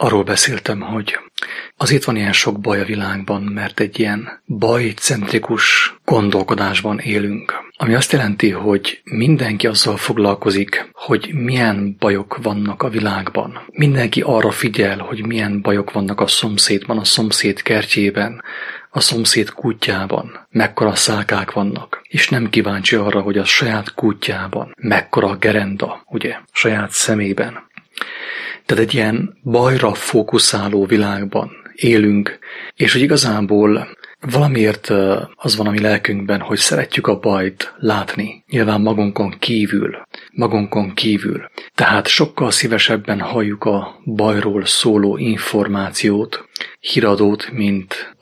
arról beszéltem, hogy azért van ilyen sok baj a világban, mert egy ilyen bajcentrikus gondolkodásban élünk. Ami azt jelenti, hogy mindenki azzal foglalkozik, hogy milyen bajok vannak a világban. Mindenki arra figyel, hogy milyen bajok vannak a szomszédban, a szomszéd kertjében, a szomszéd kútjában, mekkora szálkák vannak, és nem kíváncsi arra, hogy a saját kútjában mekkora gerenda, ugye, saját szemében. Tehát egy ilyen bajra fókuszáló világban élünk, és hogy igazából valamiért az van a mi lelkünkben, hogy szeretjük a bajt látni, nyilván magunkon kívül. Tehát sokkal szívesebben halljuk a bajról szóló információt, híradót, mint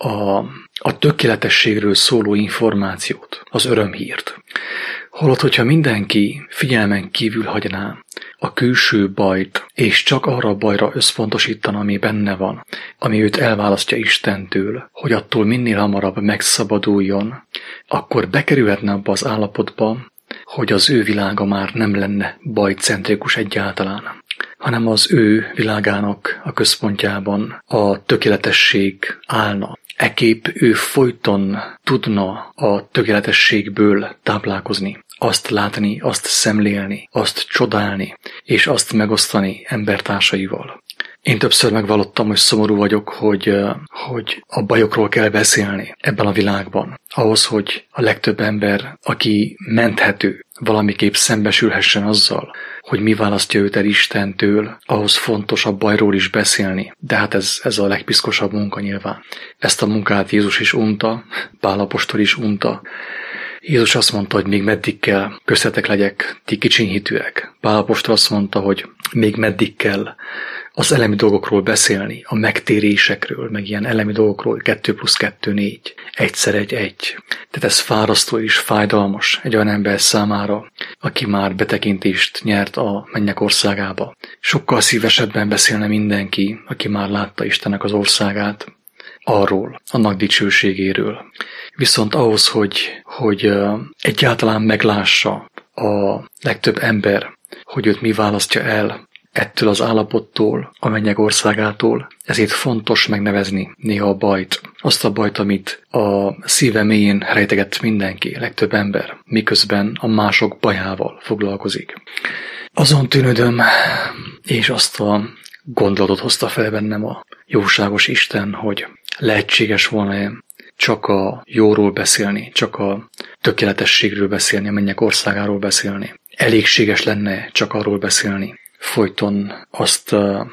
a tökéletességről szóló információt, az örömhírt. Holott, hogyha mindenki figyelmen kívül hagyná a külső bajt, és csak arra a bajra összpontosítana, ami benne van, ami őt elválasztja Istentől, hogy attól minél hamarabb megszabaduljon, akkor bekerülhetne abba az állapotba, hogy az ő világa már nem lenne bajcentrikus egyáltalán, hanem az ő világának a központjában a tökéletesség állna. Ekképp ő folyton tudna a tökéletességből táplálkozni, azt látni, azt szemlélni, azt csodálni, és azt megosztani embertársaival. Én többször megvallottam, hogy szomorú vagyok, hogy a bajokról kell beszélni ebben a világban. Ahhoz, hogy a legtöbb ember, aki menthető, valamiképp szembesülhessen azzal, hogy mi választja őt el Istentől, ahhoz fontos a bajról is beszélni. De hát ez a legpiszkosabb munka nyilván. Ezt a munkát Jézus is unta, Pál apostol is unta. Jézus azt mondta, hogy még meddig kell köztetek legyek, ti kicsinyhitűek. Pál apostol azt mondta, hogy még meddig kell az elemi dolgokról beszélni, a megtérésekről, meg ilyen elemi dolgokról, 2+2 4, 1x1 1. Tehát ez fárasztó és fájdalmas egy olyan ember számára, aki már betekintést nyert a mennyek országába. Sokkal szívesebben beszélne mindenki, aki már látta Istennek az országát, arról, annak dicsőségéről. Viszont ahhoz, hogy egyáltalán meglássa a legtöbb ember, hogy őt mi választja el ettől az állapottól, a mennyek országától, ezért fontos megnevezni néha a bajt. Azt a bajt, amit a szíve mélyén rejteget mindenki, legtöbb ember, miközben a mások bajával foglalkozik. Azon tűnődöm, és azt a gondolatot hozta fel bennem a jóságos Isten, hogy lehetséges volna csak a jóról beszélni, csak a tökéletességről beszélni, a mennyek országáról beszélni. Elégséges lenne csak arról beszélni, folyton azt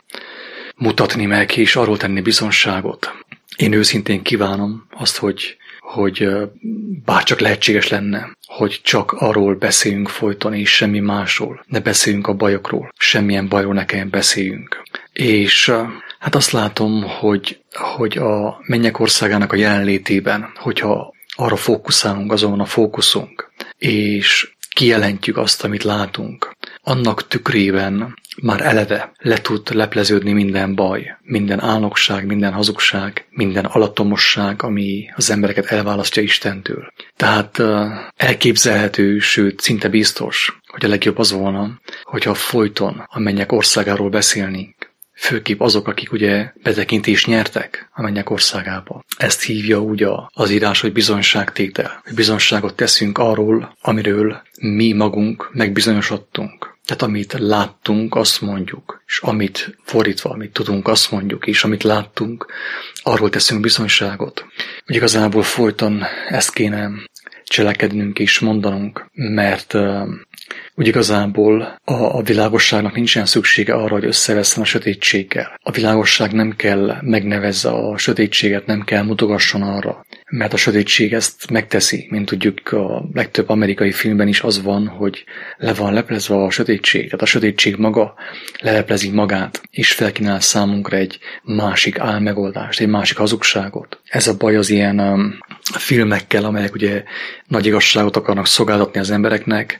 mutatni meg, és arról tenni bizonságot. Én őszintén kívánom azt, hogy bárcsak lehetséges lenne, hogy csak arról beszéljünk folyton, és semmi másról. Ne beszéljünk a bajokról, semmilyen bajról ne kelljen beszéljünk. És hát azt látom, hogy a mennyek országának a jelenlétében, hogyha arra fókuszálunk, azon van a fókuszunk, és kijelentjük azt, amit látunk, annak tükrében már eleve le tud lepleződni minden baj, minden álnokság, minden hazugság, minden alattomosság, ami az embereket elválasztja Istentől. Tehát elképzelhető, sőt szinte biztos, hogy a legjobb az volna, hogyha folyton a mennyek országáról beszélnénk. Főképp azok, akik ugye betekintést nyertek a mennyek országába. Ezt hívja úgy az írás, hogy bizonyságtétel. Hogy bizonyságot teszünk arról, amiről mi magunk megbizonyosodtunk. Tehát amit láttunk, azt mondjuk, és amit fordítva, amit tudunk, azt mondjuk, és amit láttunk, arról teszünk bizonyságot. Úgy igazából folyton ezt kéne cselekednünk és mondanunk, mert úgy igazából a világosságnak nincsen szüksége arra, hogy összevesszen a sötétséggel. A világosság nem kell megnevezze a sötétséget, nem kell mutogasson arra, mert a sötétség ezt megteszi. Mint tudjuk, a legtöbb amerikai filmben is az van, hogy le van leplezve a sötétség. Tehát a sötétség maga leleplezi magát, és felkínál számunkra egy másik álmegoldást, egy másik hazugságot. Ez a baj az ilyen filmekkel, amelyek ugye nagy igazságot akarnak szolgáltatni az embereknek,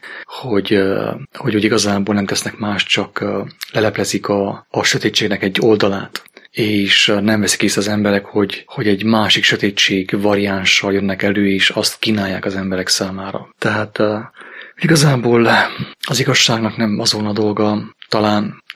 hogy igazából nem tesznek más, csak leleplezik a sötétségnek egy oldalát, és nem veszik észre az emberek, hogy egy másik sötétség variánssal jönnek elő, és azt kínálják az emberek számára. Tehát igazából az igazságnak nem azon a dolga, talán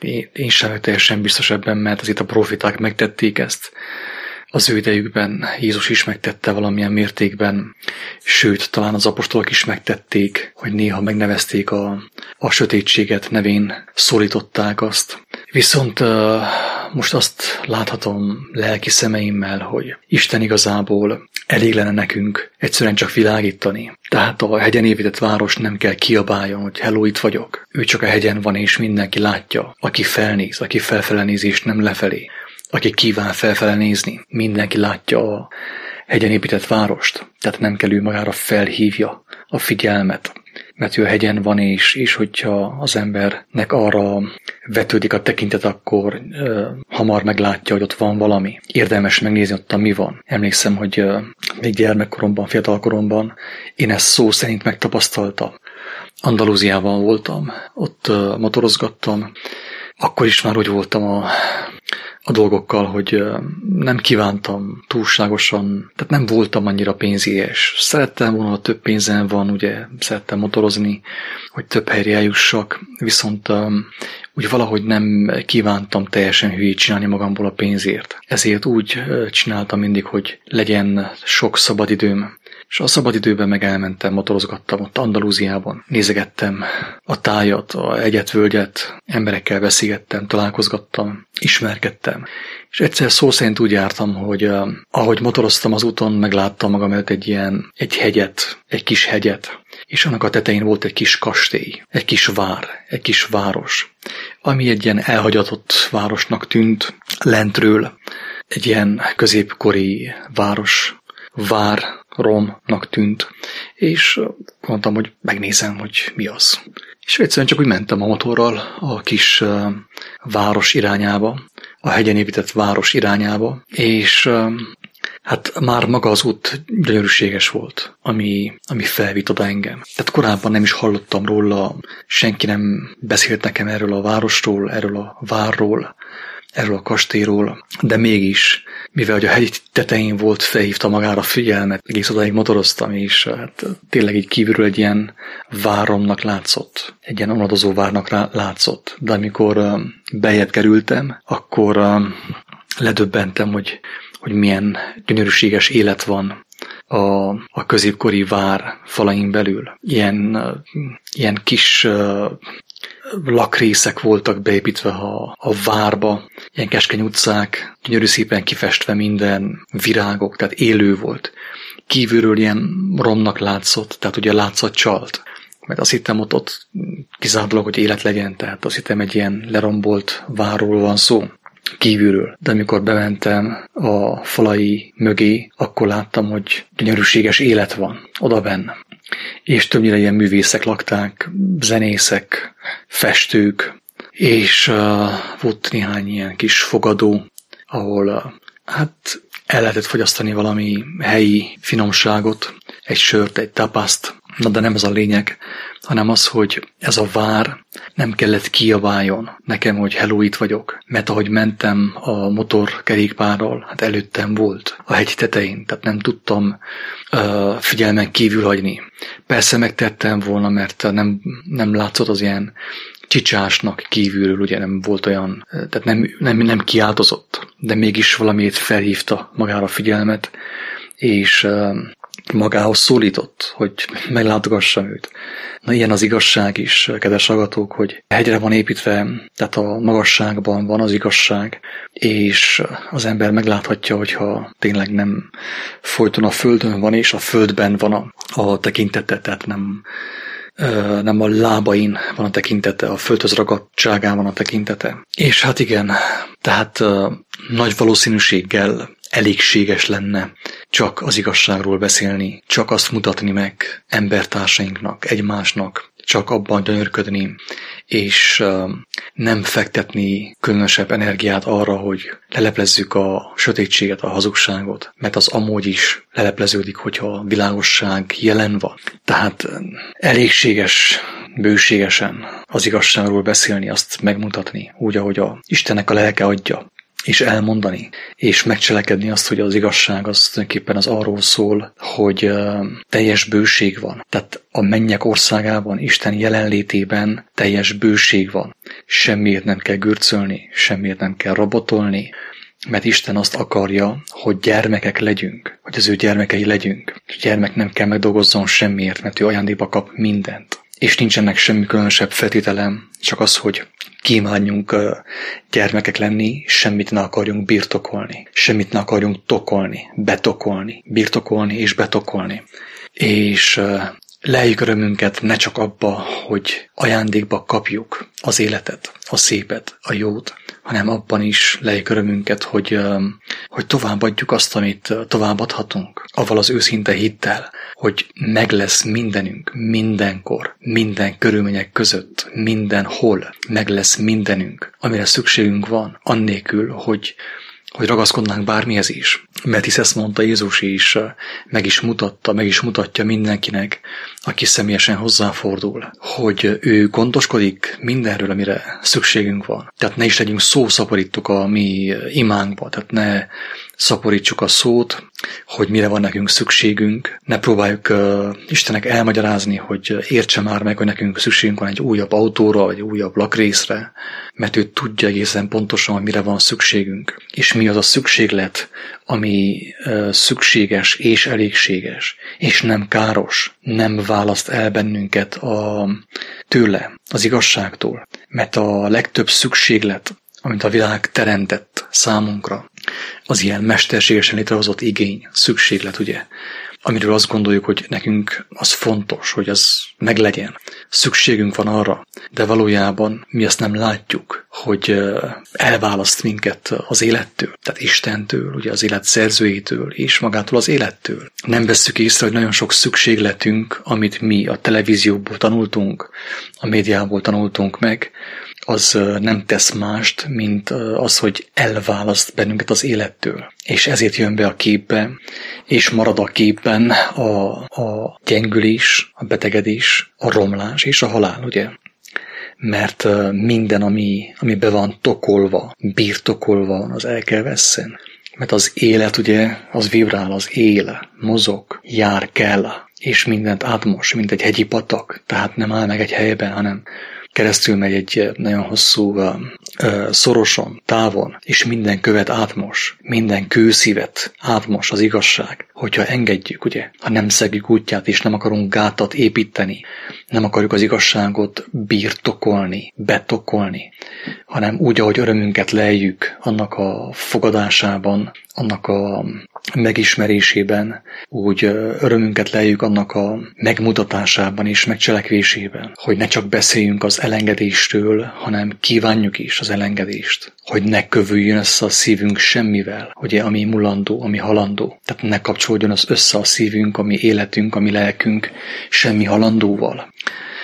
én sem vagyok teljesen biztos ebben, mert az itt a profiták megtették ezt. Az ő idejükben Jézus is megtette valamilyen mértékben, sőt, talán az apostolok is megtették, hogy néha megnevezték a sötétséget, nevén szólították azt. Viszont most azt láthatom lelki szemeimmel, hogy Isten igazából elég lenne nekünk egyszerűen csak világítani. Tehát a hegyen épített város nem kell kiabáljon, hogy hello, itt vagyok. Ő csak a hegyen van, és mindenki látja. Aki felnéz, aki felfele néz, és nem lefelé. Aki kíván felfele nézni, mindenki látja a hegyen épített várost. Tehát nem kell ő magára felhívja a figyelmet. Mert ő a hegyen van, és hogyha az embernek arra vetődik a tekintet, akkor hamar meglátja, hogy ott van valami. Érdemes megnézni, ott mi van. Emlékszem, hogy még gyermekkoromban, fiatalkoromban én ezt szó szerint megtapasztaltam. Andalúziában voltam, ott motorozgattam. Akkor is már úgy voltam a dolgokkal, hogy nem kívántam túlságosan, tehát nem voltam annyira pénzéhes. Szerettem volna, ha több pénzem van, ugye szerettem motorozni, hogy több helyre eljussak, viszont úgy valahogy nem kívántam teljesen hülyét csinálni magamból a pénzért. Ezért úgy csináltam mindig, hogy legyen sok szabadidőm, és a szabadidőben meg elmentem, motorozgattam ott Andalúziában, nézegettem a tájat, a hegyet, völgyet, emberekkel beszélgettem, találkozgattam, ismerkedtem. És egyszer szó szerint úgy jártam, hogy ahogy motoroztam az úton, megláttam magam előtt egy hegyet, egy kis hegyet, és annak a tetején volt egy kis kastély, egy kis vár, egy kis város, ami egy ilyen elhagyatott városnak tűnt lentről, egy ilyen középkori váromnak tűnt, és mondtam, hogy megnézem, hogy mi az. És egyszerűen csak úgy mentem a motorral a kis város irányába, a hegyen épített város irányába, és hát már maga az út gyönyörűséges volt, ami felvitt oda engem. Tehát korábban nem is hallottam róla, senki nem beszélt nekem erről a városról, erről a várról, erről a kastélyról, de mégis, mivel hogy a hegy tetején volt, felhívta magára figyelmet, egész odáig motoroztam, és hát tényleg így kívülről egy ilyen váromnak látszott, egy ilyen omladozó várnak látszott. De amikor bejebb kerültem, akkor ledöbbentem, hogy milyen gyönyörűséges élet van a középkori vár falain belül. Ilyen kis lakrészek voltak beépítve a várba, ilyen keskeny utcák, gyönyörű szépen kifestve minden, virágok, tehát élő volt. Kívülről ilyen romnak látszott, tehát ugye látszat csalt. Mert azt hittem ott kizárt dolog, hogy élet legyen, tehát azt hittem egy ilyen lerombolt várról van szó kívülről. De amikor bementem a falai mögé, akkor láttam, hogy gyönyörűséges élet van oda benne. És többnyire ilyen művészek lakták, zenészek, festők, és volt néhány ilyen kis fogadó, ahol hát el lehetett fogyasztani valami helyi finomságot, egy sört, egy tapaszt. Na de nem ez a lényeg, hanem az, hogy ez a vár nem kellett kiabáljon nekem, hogy hello, itt vagyok. Mert ahogy mentem a motorkerékpárral, hát előttem volt a hegy tetején, tehát nem tudtam figyelmen kívül hagyni. Persze megtettem volna, mert nem látszott az ilyen csicsásnak kívülről, ugye nem volt olyan, tehát nem kiáltozott, de mégis valamiért felhívta magára a figyelmet, és magához szólított, hogy meglátogassam őt. Na ilyen az igazság is, kedves hallgatók, hogy hegyre van építve, tehát a magasságban van az igazság, és az ember megláthatja, hogyha tényleg nem folyton a földön van, és a földben van a tekintete, tehát nem a lábain van a tekintete, a földhöz ragadtságán van a tekintete. És hát igen, tehát nagy valószínűséggel elégséges lenne csak az igazságról beszélni, csak azt mutatni meg embertársainknak, egymásnak, csak abban gyönyörködni, és nem fektetni különösebb energiát arra, hogy leleplezzük a sötétséget, a hazugságot, mert az amúgy is lelepleződik, hogyha a világosság jelen van. Tehát elégséges, bőségesen az igazságról beszélni, azt megmutatni, úgy, ahogy a Istennek a lelke adja. és elmondani, és megcselekedni azt, hogy az igazság az tulajdonképpen az arról szól, hogy teljes bőség van. Tehát a mennyek országában, Isten jelenlétében teljes bőség van. Semmiért nem kell gürcölni, semmiért nem kell rabotolni, mert Isten azt akarja, hogy gyermekek legyünk, hogy az ő gyermekei legyünk. A gyermek nem kell megdolgozzon semmiért, mert ő ajándékba kap mindent. És nincsenek semmi különösebb feltételem, csak az, hogy kívánjunk gyermekek lenni, semmit ne akarjunk birtokolni, semmit ne akarjunk tokolni, betokolni, birtokolni és betokolni. És lejjük örömünket ne csak abba, hogy ajándékba kapjuk az életet, a szépet, a jót, hanem abban is lejjük örömünket, hogy továbbadjuk azt, amit továbbadhatunk, avval az őszinte hittel, hogy meg lesz mindenünk, mindenkor, minden körülmények között, mindenhol meg lesz mindenünk, amire szükségünk van, annélkül, hogy ragaszkodnánk bármihez is. Mert hisz ezt mondta Jézus is, meg is mutatja mindenkinek, aki személyesen hozzáfordul, hogy ő gondoskodik mindenről, amire szükségünk van. Tehát ne is legyünk szószaporítók a mi imánkba, tehát ne szaporítsuk a szót, hogy mire van nekünk szükségünk, ne próbáljuk Istennek elmagyarázni, hogy értse már meg, hogy nekünk szükségünk van egy újabb autóra, vagy egy újabb lakrészre, mert ő tudja egészen pontosan, hogy mire van szükségünk, és mi az a szükséglet, ami szükséges és elégséges, és nem káros, nem választ el bennünket tőle, az igazságtól, mert a legtöbb szükséglet, amit a világ teremtett számunkra, az ilyen mesterségesen létrehozott igény, szükséglet, ugye, amiről azt gondoljuk, hogy nekünk az fontos, hogy az meglegyen. Szükségünk van arra, de valójában mi azt nem látjuk, hogy elválaszt minket az élettől, tehát Istentől, ugye az élet szerzőjétől és magától az élettől. Nem vesszük észre, hogy nagyon sok szükségletünk, amit mi a televízióból tanultunk, a médiából tanultunk meg, az nem tesz mást, mint az, hogy elválaszt bennünket az élettől. És ezért jön be a képbe, és marad a képben a gyengülés, a betegedés, a romlás és a halál, ugye? Mert minden, ami be van tokolva, birtokolva, az el kell vesszen. Mert az élet, ugye, az vibrál, az él, mozog, jár, kell, és mindent átmos, mint egy hegyi patak, tehát nem áll meg egy helyben, hanem keresztül megy egy nagyon hosszú szoroson, távon, és minden követ átmos, minden kőszívet átmos az igazság, hogyha engedjük, ugye, ha nem szegjük útját, és nem akarunk gátat építeni, nem akarjuk az igazságot birtokolni, betokolni, hanem úgy, ahogy örömünket lejjük annak a fogadásában, annak a megismerésében, úgy örömünket lejjük annak a megmutatásában és megcselekvésében, hogy ne csak beszéljünk az elengedéstől, hanem kívánjuk is az elengedést, hogy ne kövüljön össze a szívünk semmivel, ugye, ami mulandó, ami halandó. Tehát ne kapcsolódjon az össze a szívünk, ami életünk, ami lelkünk semmi halandóval.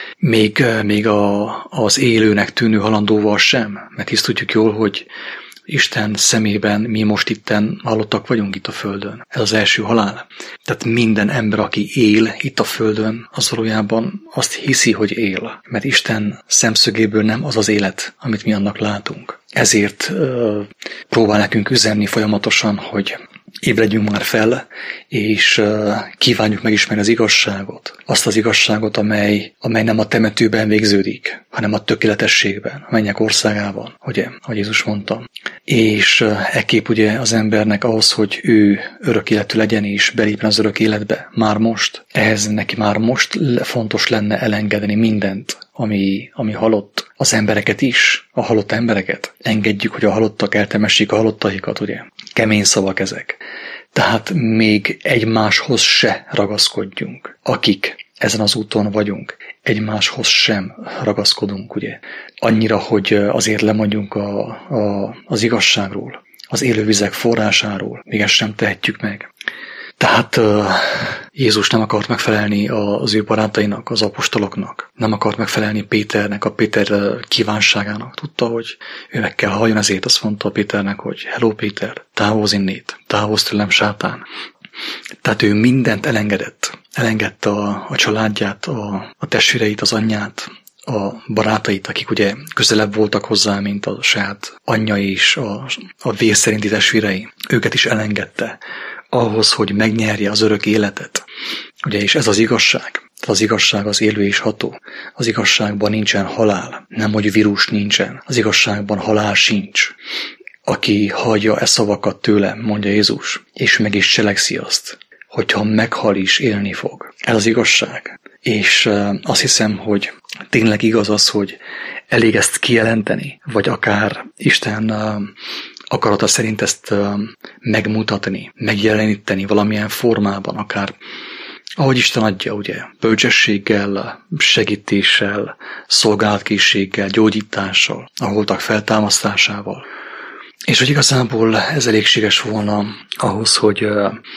Még az élőnek tűnő halandóval sem, mert hisz tudjuk jól, hogy Isten szemében mi most itten halottak vagyunk itt a földön. Ez az első halál. Tehát minden ember, aki él itt a földön, az valójában azt hiszi, hogy él. Mert Isten szemszögéből nem az az élet, amit mi annak látunk. Ezért próbál nekünk üzenni folyamatosan, hogy ébredjünk már fel, és kívánjuk megismerni az igazságot. Azt az igazságot, amely nem a temetőben végződik, hanem a tökéletességben, a mennyek országában, ugye, ahogy Jézus mondta. És ekképp ugye az embernek ahhoz, hogy ő örök életű legyen és belépjen az örök életbe már most, ehhez neki már most fontos lenne elengedni mindent, ami halott, az embereket is, a halott embereket. Engedjük, hogy a halottak eltemessék a halottaikat, ugye. Kemény szavak ezek. Tehát még egymáshoz se ragaszkodjunk, akik ezen az úton vagyunk. Egymáshoz sem ragaszkodunk, ugye. Annyira, hogy azért lemondjunk az igazságról, az élővizek forrásáról, még ezt sem tehetjük meg. Tehát Jézus nem akart megfelelni az ő barátainak, az apostoloknak. Nem akart megfelelni Péternek, a Péter kívánságának. Tudta, hogy ő meg kell halljon, ezért azt mondta Péternek, hogy hello Péter, távozz innét, távozz tőlem sátán. Tehát ő mindent elengedett. Elengedte a családját, a testvéreit, az anyját, a barátait, akik ugye közelebb voltak hozzá, mint a saját anyja és a vér szerinti testvérei. Őket is elengedte ahhoz, hogy megnyerje az örök életet. Ugye, és ez az igazság. Az igazság az élő és ható. Az igazságban nincsen halál. Nem, hogy vírus nincsen. Az igazságban halál sincs. Aki hallja e szavakat tőle, mondja Jézus, és meg is cselekszi azt, hogyha meghal is, élni fog. Ez az igazság. És azt hiszem, hogy tényleg igaz az, hogy elég ezt kijelenteni, vagy akár Isten akarata szerint ezt megmutatni, megjeleníteni valamilyen formában, akár ahogy Isten adja, ugye, bölcsességgel, segítéssel, szolgálatkészséggel, gyógyítással, a holtak feltámasztásával. És hogy igazából ez elégséges volna ahhoz, hogy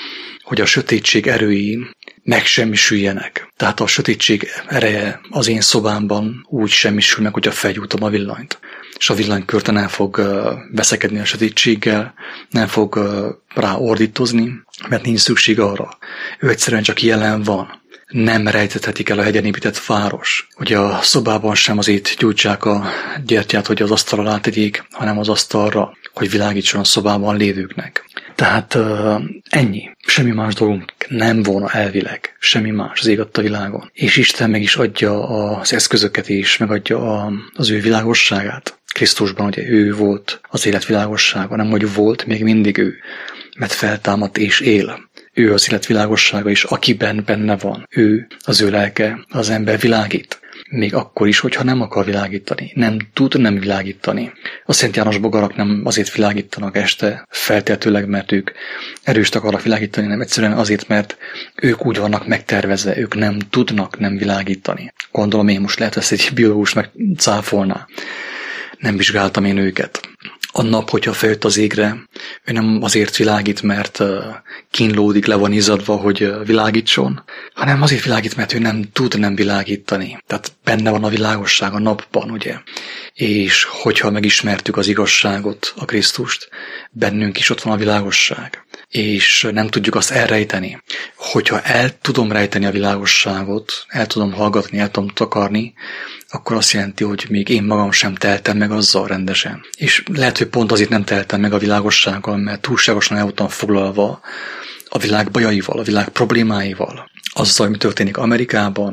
a sötétség erői megsemmisüljenek. Tehát a sötétség ereje az én szobámban úgy semmisül meg, hogyha felgyújtom a villanyt. És a villanykörte nem fog veszekedni a sötétséggel, nem fog rá ordítozni, mert nincs szükség arra. Ő egyszerűen csak jelen van. Nem rejtethetik el a hegyen épített város. Ugye a szobában sem azért gyújtsák a gyertyát, hogy az asztal alá tegyék, hanem az asztalra, hogy világítson a szobában lévőknek. Tehát ennyi. Semmi más dolgunk nem volna elvileg. Semmi más az ég adta világon. És Isten meg is adja az eszközöket és megadja az ő világosságát. Krisztusban ugye ő volt az élet világossága, nem hogy volt, még mindig ő, mert feltámadt és él. Ő az élet világossága, és akiben benne van, ő, az ő lelke, az ember világít. Még akkor is, hogyha nem akar világítani, nem tud nem világítani. A Szent János bogarak nem azért világítanak este feltétlenül, mert ők erőst akarnak világítani, nem egyszerűen azért, mert ők úgy vannak megtervezve, ők nem tudnak nem világítani. Gondolom én most lehet ezt egy biológus megcáfolná. Nem vizsgáltam én őket. A nap, hogyha feljött az égre, ő nem azért világít, mert kínlódik, le van izzadva, hogy világítson, hanem azért világít, mert ő nem tud nem világítani. Tehát benne van a világosság a napban, ugye? És hogyha megismertük az igazságot, a Krisztust, bennünk is ott van a világosság. És nem tudjuk azt elrejteni. Hogyha el tudom rejteni a világosságot, el tudom hallgatni, el tudom takarni, akkor azt jelenti, hogy még én magam sem teltem meg azzal rendesen. És lehet, hogy pont azért nem teltem meg a világossággal, mert túlságosan el voltam foglalva a világ bajaival, a világ problémáival. Azzal, mi történik Amerikában,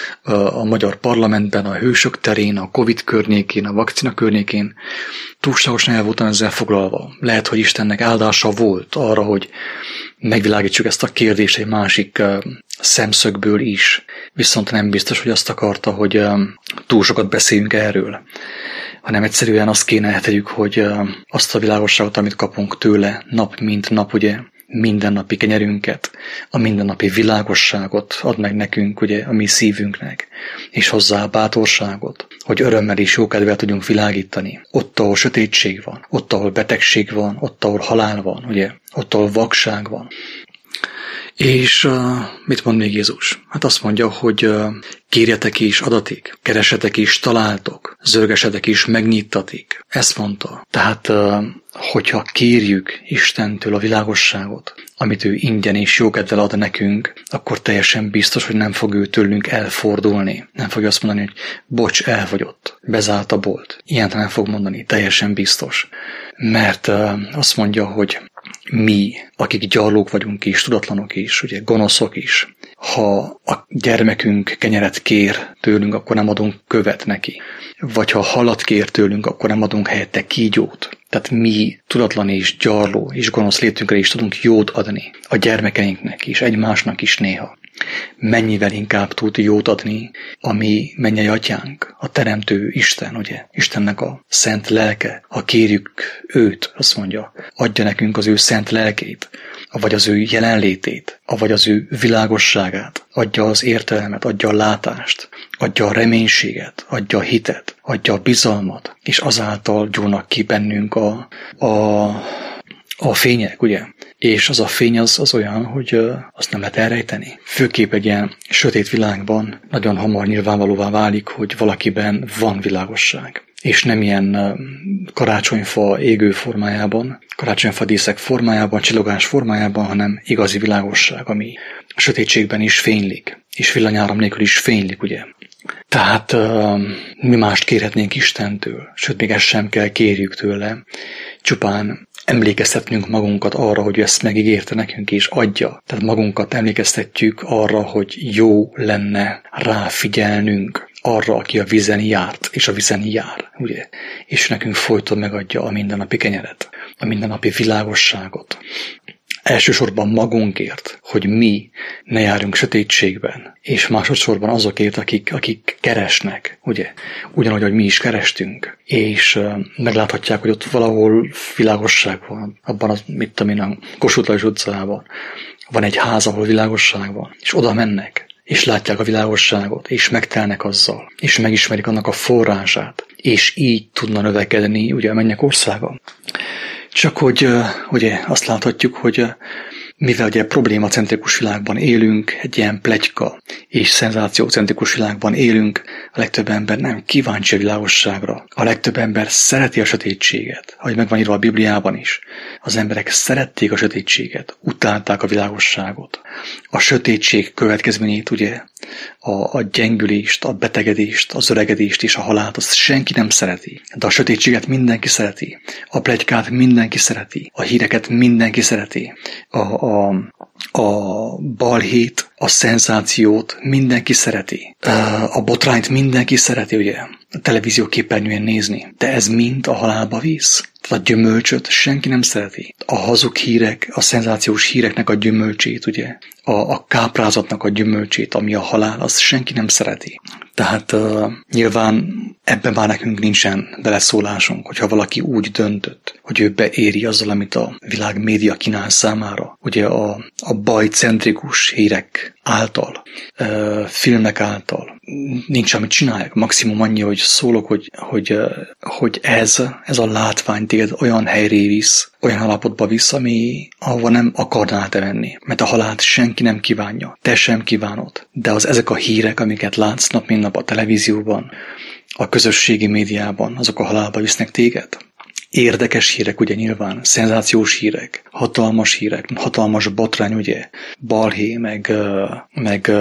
a magyar parlamentben, a hősök terén, a Covid környékén, a vakcina környékén. Túlságosan el voltam ezzel foglalva. Lehet, hogy Istennek áldása volt arra, hogy megvilágítsuk ezt a kérdést egy másik szemszögből is. Viszont nem biztos, hogy azt akarta, hogy túl sokat beszéljünk erről. Hanem egyszerűen azt kéne tegyük, hogy azt a világosságot, amit kapunk tőle nap mint nap, ugye, mindennapi kenyerünket, a mindennapi világosságot ad meg nekünk, ugye, a mi szívünknek, és hozzá a bátorságot, hogy örömmel és jókedvel tudjunk világítani. Ott, ahol sötétség van, ott, ahol betegség van, ott, ahol halál van, ugye, ott, ahol vakság van. És mit mond még Jézus? Hát azt mondja, hogy kérjetek és adatik, keresetek és találtok, zörgesetek és megnyittatik. Ezt mondta. Tehát, hogyha kérjük Istentől a világosságot, amit ő ingyen és jókedvel ad nekünk, akkor teljesen biztos, hogy nem fog ő tőlünk elfordulni. Nem fogja azt mondani, hogy bocs, elfogyott, bezárt a bolt. Ilyent nem fog mondani, teljesen biztos. Mert azt mondja, hogy mi, akik gyarlók vagyunk is, tudatlanok is, ugye gonoszok is, ha a gyermekünk kenyeret kér tőlünk, akkor nem adunk követ neki. Vagy ha halat kér tőlünk, akkor nem adunk helyette kígyót. Tehát mi tudatlan és gyarló és gonosz létünkre is tudunk jót adni a gyermekeinknek is, egymásnak is néha. Mennyivel inkább tud jót adni a mi mennyei atyánk, a teremtő Isten, ugye? Istennek a szent lelke. Ha kérjük őt, azt mondja, adja nekünk az ő szent lelkét, vagy az ő jelenlétét, vagy az ő világosságát, adja az értelmet, adja a látást, adja a reménységet, adja a hitet, adja a bizalmat, és azáltal gyúlnak ki bennünk a fények, ugye? És az a fény az olyan, hogy azt nem lehet elrejteni. Főképp egy ilyen sötét világban nagyon hamar nyilvánvalóvá válik, hogy valakiben van világosság. És nem ilyen karácsonyfa égő formájában, karácsonyfa díszek formájában, csillogás formájában, hanem igazi világosság, ami a sötétségben is fénylik, és villanyáram nélkül is fénylik, ugye? Tehát mi mást kérhetnénk Istentől, sőt, még ezt sem kell kérjük tőle, csupán emlékeztetnünk magunkat arra, hogy ezt megígérte nekünk és adja. Tehát magunkat emlékeztetjük arra, hogy jó lenne ráfigyelnünk arra, aki a vízen járt, és a vízen jár, ugye? És nekünk folyton megadja a mindennapi kenyeret, a mindennapi világosságot. Elsősorban magunkért, hogy mi ne járjunk sötétségben, és másodszorban azokért, akik keresnek, ugye? Ugyanúgy, hogy mi is kerestünk, és megláthatják, hogy ott valahol világosság van, abban a Kossuth Lajos utcában van egy ház, ahol világosság van, és oda mennek, és látják a világosságot, és megtelnek azzal, és megismerik annak a forrását, és így tudna növekedni ugye a mennyek országa. Csak hogy ugye azt láthatjuk, hogy mivel ugye problémacentrikus világban élünk, egy ilyen pletyka és szenzációcentrikus világban élünk, a legtöbb ember nem kíváncsi a világosságra. A legtöbb ember szereti a sötétséget, ahogy megvan írva a Bibliában is. Az emberek szerették a sötétséget, utálták a világosságot. A sötétség következményét, ugye, a gyengülést, a betegedést, az öregedést és a halált, azt senki nem szereti. De a sötétséget mindenki szereti. A pletykát mindenki szereti. A híreket mindenki szereti. A balhét, a szenzációt mindenki szereti. A botrányt mindenki szereti, ugye, a televízió képernyőjén nézni. De ez mind a halálba visz. Tehát a gyümölcsöt senki nem szereti. A hazug hírek, a szenzációs híreknek a gyümölcsét, ugye, a káprázatnak a gyümölcsét, ami a halál, azt senki nem szereti. Tehát nyilván ebben már nekünk nincsen beleszólásunk, hogyha valaki úgy döntött, hogy ő beéri azzal, amit a világ média kínál számára, ugye a bajcentrikus hírek által, filmek által, nincs, amit csinálják. Maximum annyi, hogy szólok, hogy ez a látvány téged olyan helyre visz, olyan állapotba visz, ahova nem akarnál te menni. Mert a halált senki nem kívánja. Te sem kívánod. De ezek a hírek, amiket látsz nap mint nap a televízióban, a közösségi médiában, azok a halálba visznek téged. Érdekes hírek, ugye nyilván, szenzációs hírek, hatalmas botrány, ugye, balhé, meg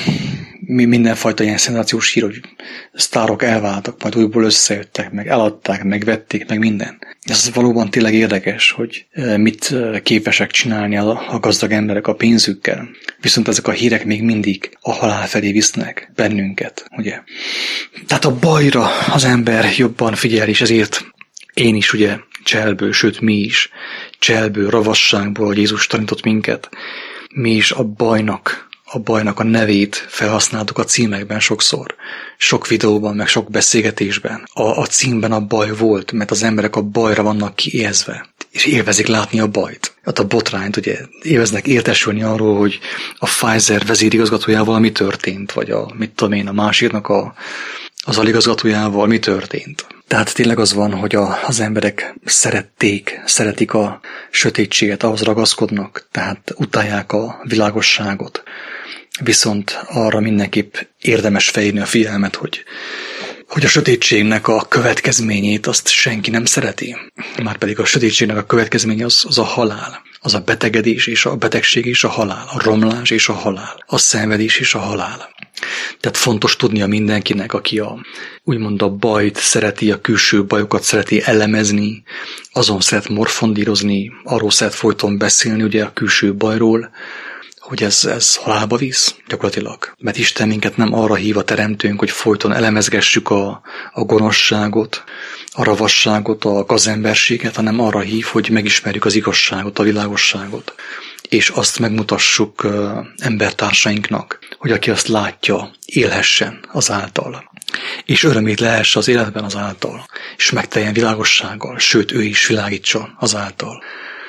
mindenfajta ilyen szenzációs hír, hogy sztárok elváltak, majd újból összejöttek, meg eladták, meg vették, meg minden. Ez valóban tényleg érdekes, hogy mit képesek csinálni a gazdag emberek a pénzükkel. Viszont ezek a hírek még mindig a halál felé visznek bennünket, ugye. Tehát a bajra az ember jobban figyel, és ezért én is ugye cselből, sőt mi is cselből, ravasságból, hogy Jézus tanított minket, mi is a bajnak a nevét felhasználtuk a címekben sokszor. Sok videóban, meg sok beszélgetésben. A címben a baj volt, mert az emberek a bajra vannak kiéhezve, és élvezik látni a bajt. Hát a botrányt, ugye, élveznek értesülni arról, hogy a Pfizer vezérigazgatójával mi történt, vagy a másiknak az aligazgatójával mi történt. Tehát tényleg az van, hogy az emberek szeretik a sötétséget, ahhoz ragaszkodnak, tehát utálják a világosságot. Viszont arra mindenképp érdemes felhívni a figyelmet, hogy a sötétségnek a következményét azt senki nem szereti. Márpedig a sötétségnek a következménye az a halál. Az a betegedés és a betegség és a halál. A romlás és a halál. A szenvedés és a halál. Tehát fontos tudnia mindenkinek, aki úgymond a bajt szereti, a külső bajokat szereti elemezni, azon szeret morfondírozni, arról szeret folyton beszélni, ugye a külső bajról, hogy ez halálba visz, gyakorlatilag. Mert Isten minket nem arra hív a teremtőnk, hogy folyton elemezgessük a gonoszságot, a ravasságot, a gazemberséget, hanem arra hív, hogy megismerjük az igazságot, a világosságot. És azt megmutassuk embertársainknak, hogy aki azt látja, élhessen azáltal. És örömét lehesse az életben azáltal, és megteljen világossággal, sőt ő is világítson azáltal.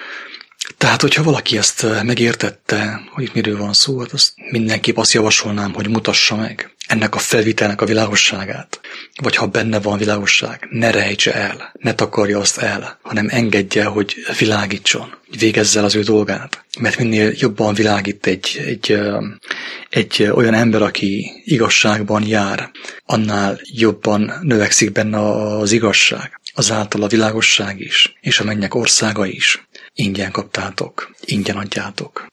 Tehát, hogyha valaki ezt megértette, hogy itt miről van szó, hát azt mindenképp azt javasolnám, hogy mutassa meg ennek a felvitelnek a világosságát. Vagy ha benne van világosság, ne rejtse el, ne takarja azt el, hanem engedje, hogy világítson, hogy végezze el az ő dolgát. Mert minél jobban világít egy olyan ember, aki igazságban jár, annál jobban növekszik benne az igazság. Azáltal a világosság is, és a mennyek országa is. Ingyen kaptátok, ingyen adjátok.